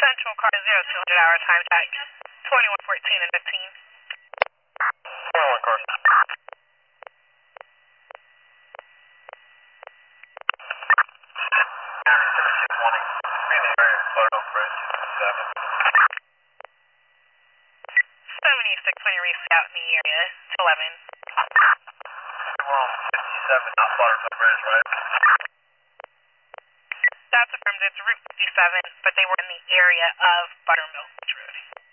Central car 0200 hour time check. 2114 and 15. 21 car. Morning. Be in the area of Florida Bridge, 7. 76 when you reach out in the area. 11. We're on 57, not Florida Bridge, right? That's affirmed. It's Route 57, but they were in the area of Buttermilk Road.